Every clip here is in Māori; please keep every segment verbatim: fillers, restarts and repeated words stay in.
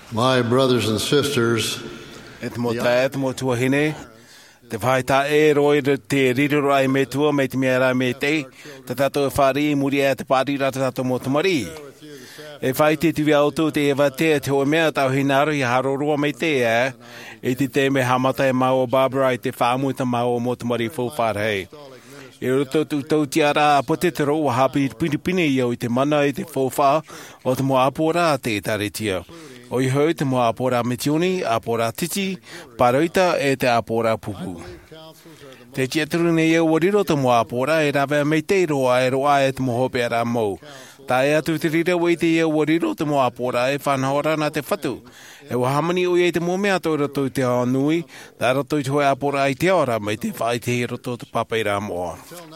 My brothers and sisters, Et mo ta et mo tua hine. Te whai ta e roi te ririro ai me tua me te mea me te. Te tato e whari muri e te pārira te tato mo tamari. E whai te tiwi auto te ewa te te o mea tau hinaro i haroroa me te e. E te te me hamata e mau o Barbara i te whaamuita mau o mo tamari fōwharhei. E roto tu tau tiara a pote te roa hapi pinipini i au i te mana i te fōwha o te mo apora te taretia. O i hau te mo apora metioni, apora titi, paroita e te apora pupu. Te tiaturu nei e wariro te mo apora e rawe mei te roa e roa e te mo hope ara mou. Ta e atu te rira wei te e wariro te mo apora e whanahora na te whatu. E wahamani o e te mo mea tō roto i te anui, ta roto i te hoi apora i te ora mei te whai te roto te papeira moa.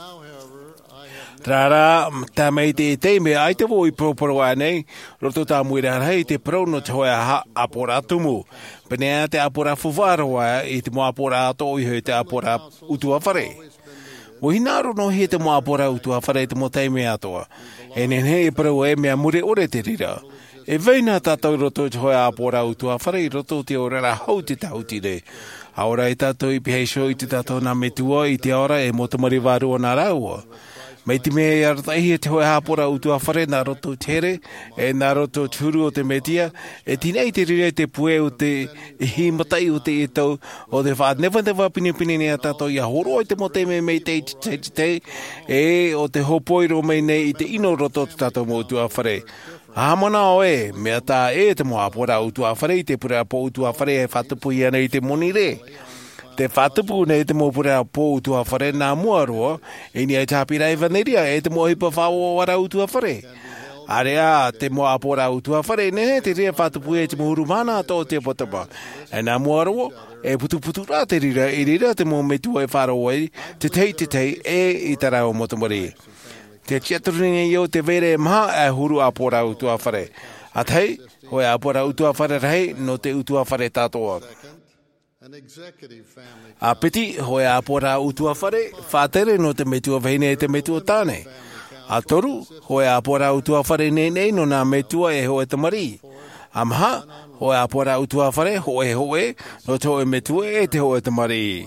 Rara, tā mei te te me ai te woi proporo anei, roto tā muira hei te prono te hoi a apora tumu. Penea te apora fuwaroa i te mo apora ato i hei te apora utua whare. O hinaro no he te mo apora utua whare te mo teime atoa. E nen hei pro e mea mure ore te rira. E veina tātou roto te hoi apora utua whare i roto te orara hau te tautire. Aora i tātou i piheisho i te tātou nā metua i te ora e mo tamari waru o nā raua. Mei te mea i aratahi e te hoi hapora utua whare nā roto tere, e nā roto turu o te metia, e tinei te rire te pue o te hi matai o te e tau, o te wha newa newa pinipini nea tātou i a horo i te mote me mei te te te te, e o te hopoiro mei nei i te ino roto tātou mo utua whare. Hamana o e, mea tā e te mo hapora utua whare, i te pura po utua whare e whatupu i ana i te monire. Te whatupu nei te mōpura pō utua whare nā mua roa, e ni ai tāpira e vaneria e te mō hipa whaoa wara utua whare. Area, te mō apora utua whare, ne te rea whatupu e te mōhuru mana tō te potapa. E nā mua roa, e putu putu rā te rira, e rira te mō metua e wharoa e, te tei te tei e i tara o motamari. Te tiaturine i o te vere maha e huru apora utua whare. A tei, hoi apora utua whare rei no te utua whare tātoa. A piti, hoi apora utua whare, whātere no te metua veine e te metua tāne. A toru, hoi apora utua whare nei nei no nā metua e hoe tamari. A maha, hoi apora utua whare, hoe hoe, no te hoe metua e te hoe tamari.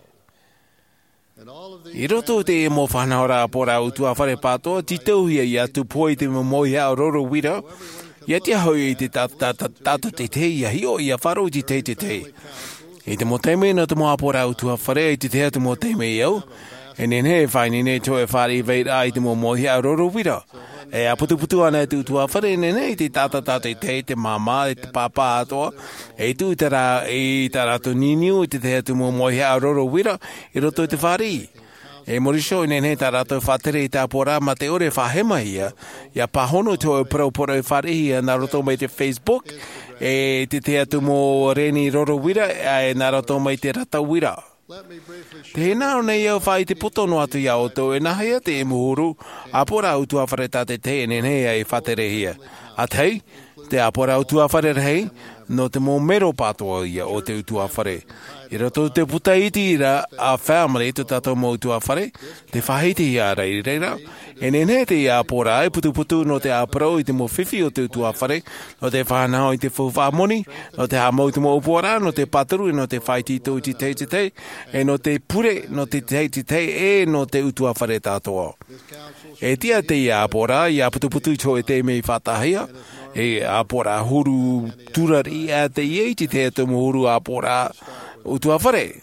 I roto te e mō whanahora apora utua whare pātoa, ti tauhia i atu poi te momoia o roro wira, ia te hau i te tata te te, ia hio i a wharo i te te te. I te moteme no te mo apora utua whare i te tea te moteme i au. E nen he whaini ne to e whare i veira i te mo mohi a roro wira. E a putu putu ana e te utua whare nen he i te tata tata i te, te mama, i te papa atoa. E tu i te rā, i te rato niniu i te tea te mo mohi a roro wira i roto i te whare i. E morisho i nen he ta rato whatere i te apora ma te ore whahema ia. Ia pahono to e praupora i whare ia na roto mai te Facebook. E te te atu mō reni roro wira, e nā rato mai te rata wira. Te he nāro nei au whai te potono atu i auto, e nahia te e muhuru, apora utua whare tā te te, e nenea e whatere hia. A tei, te apora utua whare rei, no te mō mero pātoa ia o te utua whare. I rato te puta iti ira a whaamare tu tātou mō utua whare, te whahiti i a rei reira, e nene te i a pōra e putu putu no te a pro i te mō whiwhi o te utua whare, no te whanau i te whawhamoni, no te hamau te mō upora, no te paturu, no te whaiti tō i te te te te, e no te pure, no te te te te, e no te utua whare tātoa. E tia te i a pōra, i a putu putu i tō e te mei whatahia, e a pōra huru turari a te i e te te te mō huru a pōra utua whare.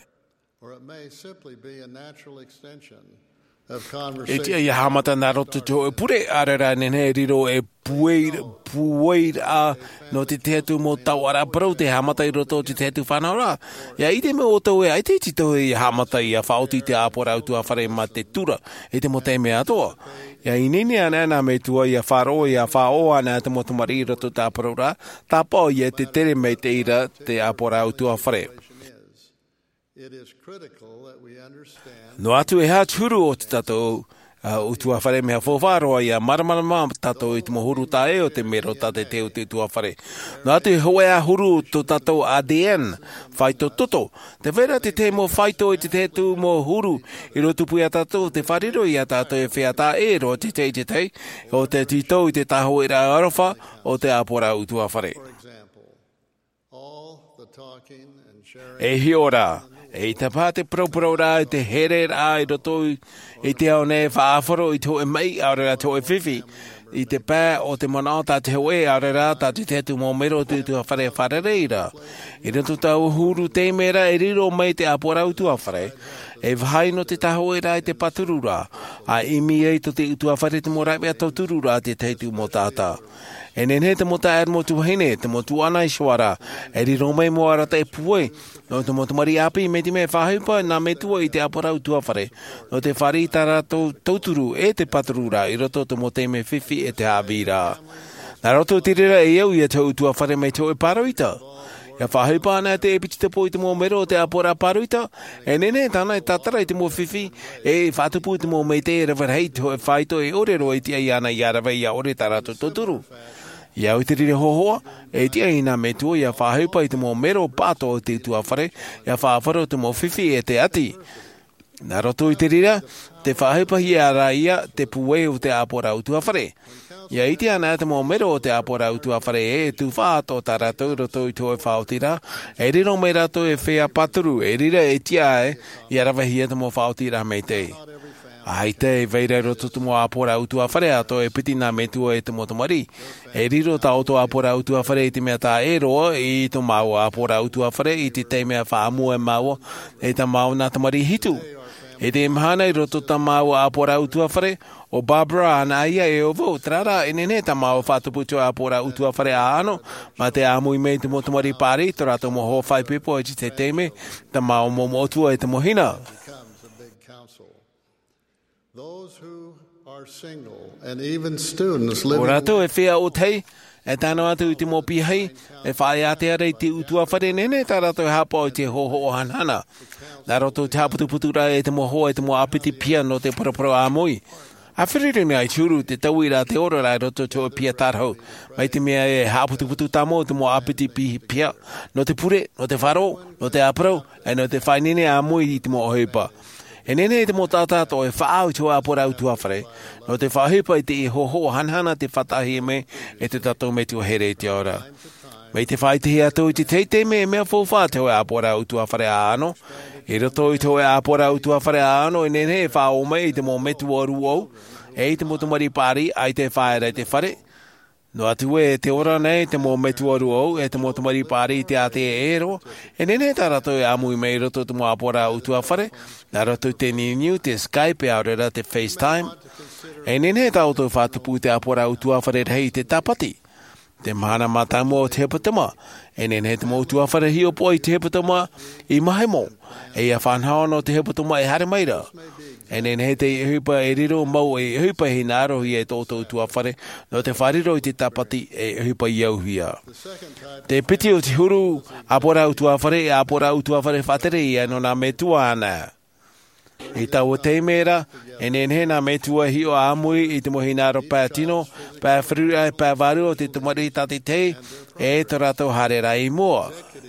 E tia i hamata nā roto tō e pure arara nene riro e pueir, pueir a no te teatu mō tauara parau te hamata i roto te teatu whanaora. Ia i te me o tau e ai te tito i hamata i a whaoti te apora utua whare ma te tura e te mo te mea atoa. Ia i nini ana nā me tua i a wharo i a whaoa nā te motumari i roto tā paraura, tā pao i te tere mei te ira te apora utua whare. No atu e hā turu o te tatou uh, utua whare mea whawharoa i a maramarama tatou i te mohuru tā e o te mero tā te te o te utua whare. No atu e hoa a huru to tatou A D N, whaito toto. Te vera te te mo whaito i te te tu mo huru i ro tupu i a tatou te whariro i a tatou e whea tā e ro te te te te o te tito i te taho i ra arofa o te apora utua whare. the talking and sharing. E hi ora, e te pāte propro rā, e te here rā, i roto i te au ne whaafaro i tō e mei, aurera tō e whiwhi, i te pā o te mana o tā te hoe, aurera tā te tetu mō mero tu tu a whare whare reira. I roto tau huru te mera, e riro mei te apora utu a whare, e whai no te taho e rā i te paturura, a imi ei to te utu a whare te mō raiwea tau turura te teitu mō tātā. E nene te mota er mo tu hene, te mo tu ana i suara, e ri romei mo ara te puoi, no te mo tu mari api me ti me whahupa, nā me tua i te apora utua whare, no te whare i tara tauturu e te paturura, i roto te mo te me whiwhi e te hāwira. Nā roto tirira e au i a tau utua whare me tau e paroita. Ia whahupa ana te epiti te po i te mo mero o te apora paroita, e nene tana e tatara i te mo whiwhi, e whatupu i te mo me te e rewar hei to e whaito e orero i te ai ana i arawa i a ore tarato toturu. Ia o te rire hohoa, e tia ina me tua ia whahupa i te mō mero pāto o te tua whare, ia whaafaro te mō whiwhi e te ati. Nā roto i te rira, te whahupa hi a rā ia te puwe o te apora utua whare. Ia iti ana te mō mero o te apora utua whare e tu whaato tā rātou roto i tō e whaotira, e riro me rato e whea paturu, e rira e tia e, ia rawahia te mō whaotira me te. Ai te veira roto tu mo apora utua whare ato e piti nā me tua e te motomari. E riro ta auto apora utua whare i te mea tā e roa i to mau apora utua whare i te te mea whaamu e mau e ta mau nā tamari hitu. E te imhana i roto ta mau apora utua whare o Barbara ana ia e ovo trara e nene ta mau whatuputu apora utua whare a ano ma te amu i mei te motomari pari to rato mo ho whai pipo e te teme ta mau mo motua e te mohina. Those who are single and even students living. O rato e whea o tei, e tāna atu i te mō pihei, e whae ate arei te utua whare nene, tā rato e hapa o te hoho o hanhana. Nā rato te haputuputura e te mō hoa e te mō apiti pia no te parapara a mui. A whirere mea i tūru te tauira te ora rai roto tō pia tarhau. Mai te mea e haputuputu tamo te mō apiti pia no te pure, no te wharo, no te aprau, e no te whainene a mui i te mō ohipa. E nene te mō tātāto e whaau tō apora utua whare, no te whahipa i te i hoho hanhana te whatahi me e te tatou me tu here te ora. Mei te whaitihi atu i te teite me e mea fōwha te o apora utua whare a ano, e roto i tō e apora utua whare a ano e nene e whao me i te mō metu oru au, e i te motumari pāri ai te whaera i te whare. No atu e te ora nei te mō metu oru au e te motumari pāri i te ate e ero, e nene tā rato e amui mei roto te mō apora utua whare, nā roto te niu te Skype e aurera te FaceTime, e nene tā auto whātupu te apora utua whare rei te tapati. Te mahana mātamo o te hepatama, e nene te mō utua whare hi o poi te hepatama i mahemo, e ia whanhao no te hepatama e hare maira. E nene te hupa e riro mau e hupa hi nāro hi e tōtou utua whare, no te whariro i te tapati e hupa i auhia. Te piti o te huru apora utua whare e apora utua whare whatere i no nā me tua ana. I tau o te mera, e nene nā me tua hi o amui i te mohi nāro pā tino, pā whirua e pā varu o te tumari tati te, e te rato hare rai mua.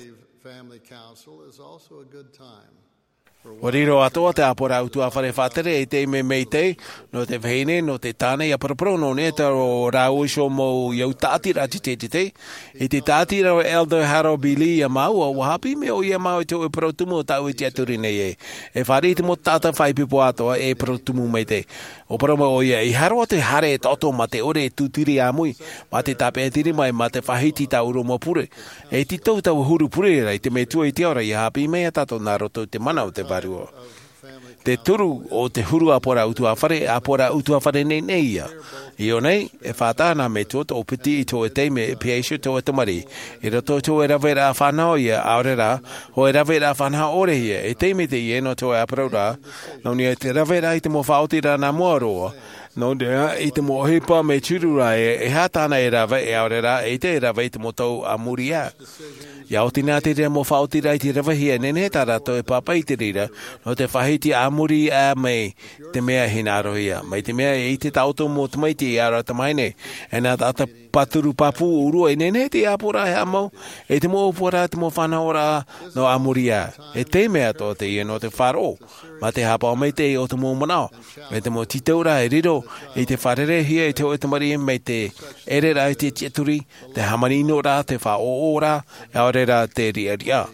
O riro atoa te apora utua whare whatere e te me mei te, no te vahine, no te tāne, ia paraparo no ne, ta o rau iso mo iau tātira te te te te, e te tātira o Elder Harold Bili ia mau, o wahapi me o ia mau e tō e parotumu o tau e te aturi nei e. E whare te mo tāta whaipipo atoa e parotumu mei te. O parama o ia, i haro te hare e toto ma te ore e tūtiri a mui, ma te tape e tiri mai ma te whahiti ta uro mo pure. E ti tau tau huru pure rei, te me tua i te ora, i hapi mea tato nā roto te mana o te varu. Te turu o te huru apora utua whare, apora utua whare nei nei ia. I o nei, e whātāna me tō tō piti i tō e teime e piaishu tō e tamari. I roto tō e rawera a whanau ia aurera, ho e rawera a whanau ore ia, e teime te i eno tō e aparaura, nau ni e te rawera i te mo whaotira nā mua roa, nau rea i te mo hipa me churura e, e hātāna e rawe e aurera, e te e rawe i te mo tau a muri a. Ia o tina te rea mo whaotira i te rawahia nene tā rato e papa i te rira, no te whahiti a muri a mei te mea hina rohia. Mai te mea e i te tauto mo tamaiti i ara tamaine, e nā tata paturu papu uru e nene te apura he amo, e te mo opora te mo whanaora no amuria, e te mea to te ia no te wharo, ma te hapa o mei te o te mo manao, me te mo titeura e riro, e te wharere hia e te o e te mari mei te ere rai te tieturi, te hamanino ra, te wha o ora, e ore ra te ria ria.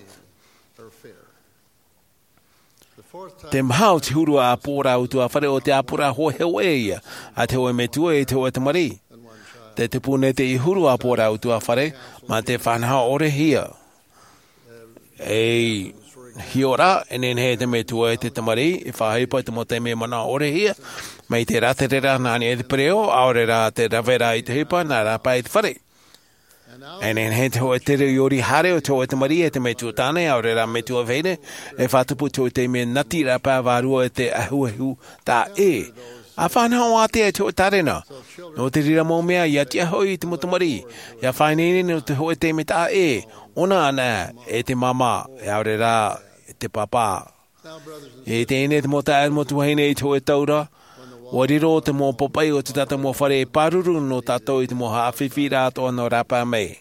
Te mahau te huru a pōra utu a whare o te apura ho hewe ia, a te oe me tua e te oe te mari. Te te pune te i huru a pōra utu a whare, ma te whanha ore hia. E hiora, e nen he te me tua e te te mari, e whahipa te mo te me mana ore hia, mai te raterera nani e te preo, aore ra te ravera i te hipa, nā rapa i te whare. E nen he te hoa te riori hare o te hoa te mari e te me tua tāne, aore ra me tua veine, e whatupu te te me nati rapa varua e te ahu ahu tā e. A whanau a te e te hoa tarena. No te rira mō mea i ati ahoi te motamari. Ia whainene no te hoa te me tā e. Ona ana e te mama, e aore ra e te papa. E te ene te mota e motu heine i te hoa taura. O riro te mō popai o te tata mō whare e paruru no tātou i te mō hawhiwhi rātoa no rapa mei.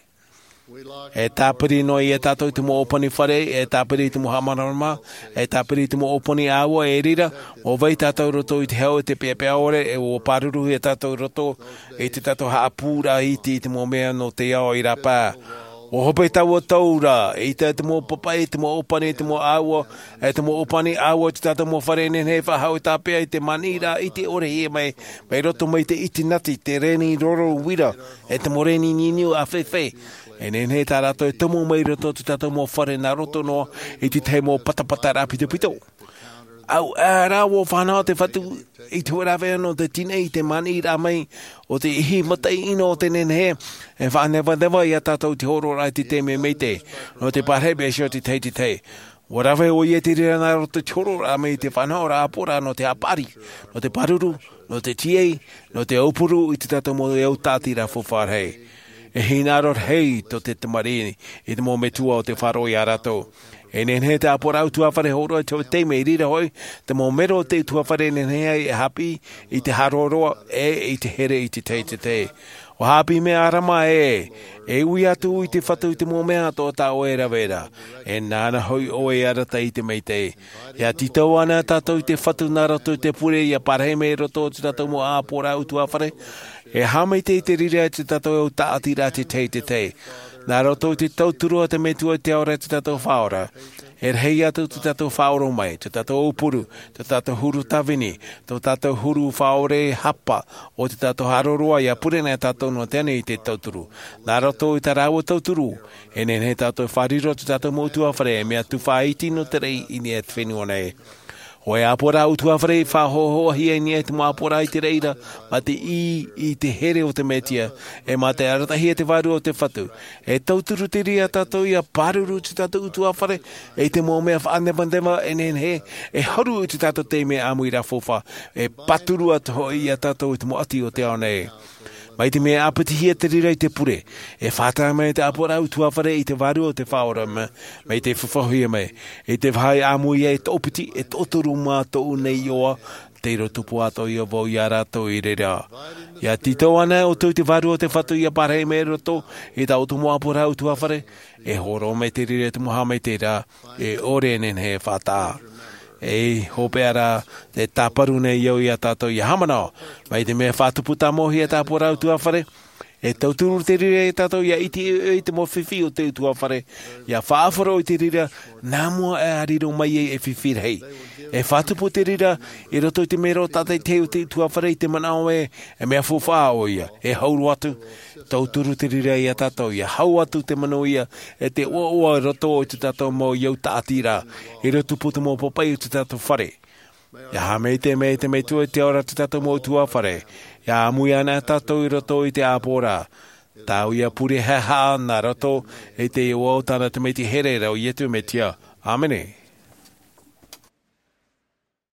E tāpiri no i e tātou i te mō opani whare, e tāpiri i te mō hamarama, e tāpiri i te mō opani awa e rira, o vai tātou roto i te heo e te pēpea ore, e o paruru e tātou roto, e te tātou haapūra i te i te mō mea no te ao i rapa. O hope tau o taura, e te te mō papai, te mō opani, te mō awa, e te mō opani awa, te tātou mō whare nen he whahau tāpea i te manira, i te ore he mai, mai roto mai te iti nati, te reni roro wira, e te mō reni niniu a whewhe. E nen he tā rato e tomo mai roto, te tātou mō whare nā roto no, e te te mō patapata rā pito pito. Au, ārā wō whanau te whatu, i te werawe anō te tine i te mani rā mai, o te ihi matai ino o te nen he, e whanewa dewa i a tātou te horo rai te te me mei te, no te parhebe e sio te tei te tei. Warawe o i e te rira nā roto te horo rā mai te whanau rā apora no te apari, no te paruru, no te tiei, no te aupuru i te tātou mo e au tāti rā whawharhei. E hinaror hei to te te marini, i te mō me tua o te wharo i a ratou. E nen he te apora au tuawhare horo e te te me rira hoi, te mō mero te tuawhare nen he e hapi i te haroroa e i te here i te te te te. O hapi me arama e, e ui atu i te whatu i te mō mea tō tā o e rawera. E nāna hoi o e arata i te mei te. Ia titau ana tātou i te whatu nā rato i te pure i a parhe me roto te tātou mō apora au tuawhare. E hamei te i te rira te tātou au tāti rā te te te te. Nā roto i te tauturua te metua te aura te tātou whaora. E rei atu te tātou whaoro mai, te tātou upuru, te tātou huru tawini, te tātou huru whaore hapa, o te tātou haroroa i a purena tātou no tēne i te tauturu. Nā roto i tā rāua tauturu, e nen he tātou whariro te tātou mōtua whare, e mea tu whaiti no te rei i ni e te whenua nei. O e apora utua whare whahoho hi e ni e te mō apora i te reira, ma te i i te here o te metia, e ma te aratahi e te waru o te whatu. E tauturu te ria tātou i a paruru te tātou utua whare, e te mō mea whaandevandewa e nen he, e haru te tātou te mea amu i rā whowha, e paturu atu i a tātou i te mō ati o te ao nei. Mai te mea apatihia te rira i te pure. E whātā mai te apora au tuawhare i te waru o te whaora me, mai te whawhahuia mai. E te whai āmui e te opiti e te otoru mātou nei oa, te iro tupu ato i a vau i a rātou i reira. Ia tito ana o tau te waru o te whatu i a parhei me roto, e tau tu mo apora au tuawhare, e horo mai te rira te moha mai te rā, e ore nen he whātā. E hope ara te tāparu nei iau i a tātou i hamanao. Mai te mea whātupu tā mohi a tāpora au tuawhare. E tauturu te rira e tātou i a iti e te mo whiwhi o te tuawhare. I a whaafaro i te rira, nā mua e ariro mai e whiwhi rei. E whātupu te rira, e roto i te mero tātai te o te tuawhare i te manao e, e mea whawha o ia, e hauru atu. Tauturu te rira i a tātou, i a hau atu te mano ia, e te oa oa roto o te tātou mō iau tātira, e roto putu mō popai o te tātou whare. Ia hamei te mei te mei tua te ora te tātou mō tua whare, ia amui ana tātou i roto i te āpora. Tāu ia pure he haa nā roto, e te oa o tāna te mei te here rau i etu me tia. Āmene.